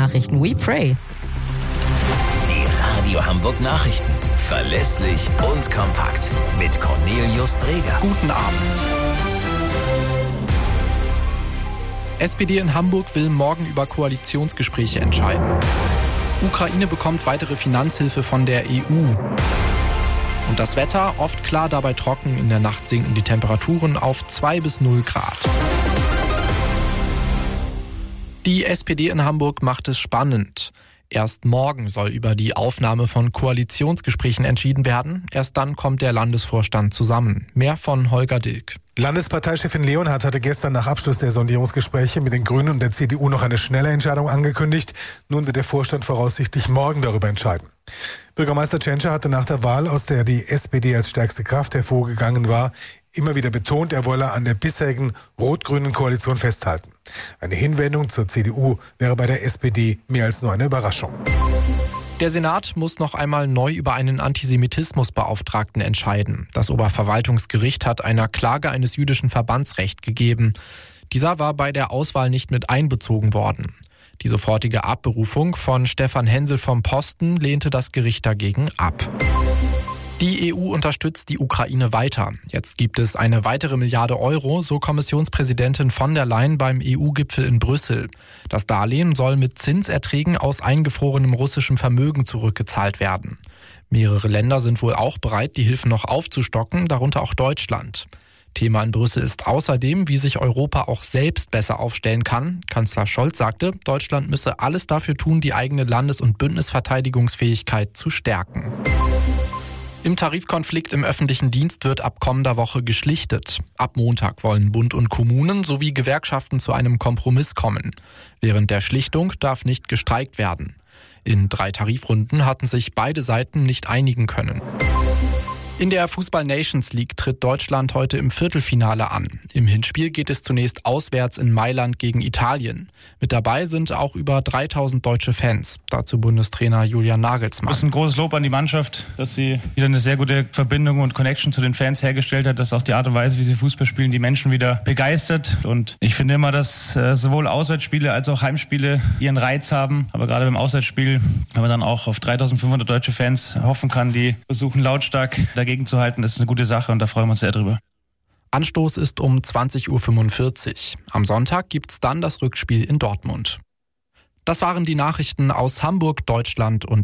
Nachrichten We Pray. Die Radio Hamburg Nachrichten. Verlässlich und kompakt. Mit Cornelius Dreger. Guten Abend. SPD in Hamburg will morgen über Koalitionsgespräche entscheiden. Ukraine bekommt weitere Finanzhilfe von der EU. Und das Wetter, oft klar, dabei trocken. In der Nacht sinken die Temperaturen auf 2 bis 0 Grad. Die SPD in Hamburg macht es spannend. Erst morgen soll über die Aufnahme von Koalitionsgesprächen entschieden werden. Erst dann kommt der Landesvorstand zusammen. Mehr von Holger Dilk. Landesparteichefin Leonhardt hatte gestern nach Abschluss der Sondierungsgespräche mit den Grünen und der CDU noch eine schnelle Entscheidung angekündigt. Nun wird der Vorstand voraussichtlich morgen darüber entscheiden. Bürgermeister Tschentscher hatte nach der Wahl, aus der die SPD als stärkste Kraft hervorgegangen war, immer wieder betont, er wolle an der bisherigen rot-grünen Koalition festhalten. Eine Hinwendung zur CDU wäre bei der SPD mehr als nur eine Überraschung. Der Senat muss noch einmal neu über einen Antisemitismusbeauftragten entscheiden. Das Oberverwaltungsgericht hat einer Klage eines jüdischen Verbands Recht gegeben. Dieser war bei der Auswahl nicht mit einbezogen worden. Die sofortige Abberufung von Stefan Hensel vom Posten lehnte das Gericht dagegen ab. Die EU unterstützt die Ukraine weiter. Jetzt gibt es eine weitere Milliarde Euro, so Kommissionspräsidentin von der Leyen beim EU-Gipfel in Brüssel. Das Darlehen soll mit Zinserträgen aus eingefrorenem russischem Vermögen zurückgezahlt werden. Mehrere Länder sind wohl auch bereit, die Hilfen noch aufzustocken, darunter auch Deutschland. Thema in Brüssel ist außerdem, wie sich Europa auch selbst besser aufstellen kann. Kanzler Scholz sagte, Deutschland müsse alles dafür tun, die eigene Landes- und Bündnisverteidigungsfähigkeit zu stärken. Im Tarifkonflikt im öffentlichen Dienst wird ab kommender Woche geschlichtet. Ab Montag wollen Bund und Kommunen sowie Gewerkschaften zu einem Kompromiss kommen. Während der Schlichtung darf nicht gestreikt werden. In 3 Tarifrunden hatten sich beide Seiten nicht einigen können. In der Fußball-Nations League tritt Deutschland heute im Viertelfinale an. Im Hinspiel geht es zunächst auswärts in Mailand gegen Italien. Mit dabei sind auch über 3000 deutsche Fans. Dazu Bundestrainer Julian Nagelsmann. Das ist ein großes Lob an die Mannschaft, dass sie wieder eine sehr gute Verbindung und Connection zu den Fans hergestellt hat, dass auch die Art und Weise, wie sie Fußball spielen, die Menschen wieder begeistert. Und ich finde immer, dass sowohl Auswärtsspiele als auch Heimspiele ihren Reiz haben. Aber gerade beim Auswärtsspiel, wenn man dann auch auf 3500 deutsche Fans hoffen kann, die versuchen lautstark dagegen zu halten, das ist eine gute Sache und da freuen wir uns sehr drüber. Anstoß ist um 20.45 Uhr. Am Sonntag gibt's dann das Rückspiel in Dortmund. Das waren die Nachrichten aus Hamburg, Deutschland und